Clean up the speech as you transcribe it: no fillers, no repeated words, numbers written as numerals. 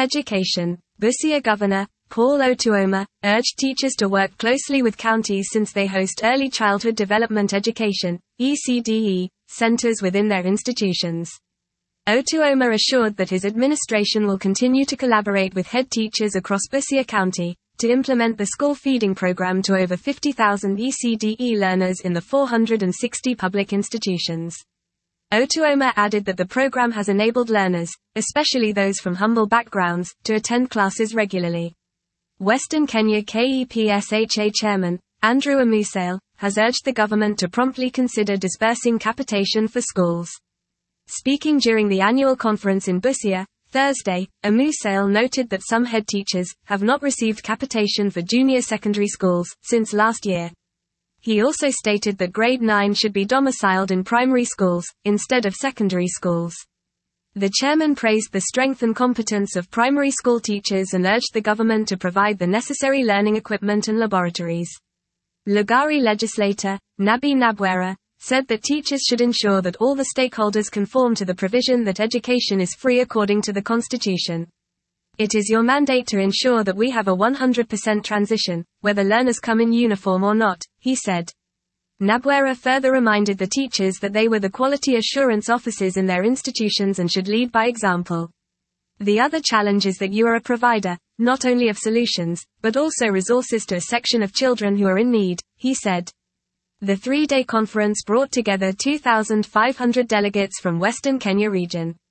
Education. Busia Governor, Paul Otuoma, urged teachers to work closely with counties since they host early childhood development education, ECDE, centers within their institutions. Otuoma assured that his administration will continue to collaborate with head teachers across Busia County to implement the school feeding program to over 50,000 ECDE learners in the 460 public institutions. Otuoma added that the program has enabled learners, especially those from humble backgrounds, to attend classes regularly. Western Kenya KEPSHA Chairman, Andrew Amusale, has urged the government to promptly consider dispersing capitation for schools. Speaking during the annual conference in Busia, Thursday, Amusale noted that some head teachers have not received capitation for junior secondary schools since last year. He also stated that grade 9 should be domiciled in primary schools, instead of secondary schools. The chairman praised the strength and competence of primary school teachers and urged the government to provide the necessary learning equipment and laboratories. Lugari legislator, Nabi Nabwera, said that teachers should ensure that all the stakeholders conform to the provision that education is free according to the Constitution. It is your mandate to ensure that we have a 100% transition, whether learners come in uniform or not, he said. Nabwera further reminded the teachers that they were the quality assurance officers in their institutions and should lead by example. The other challenge is that you are a provider, not only of solutions, but also resources to a section of children who are in need, he said. The 3-day conference brought together 2,500 delegates from Western Kenya region.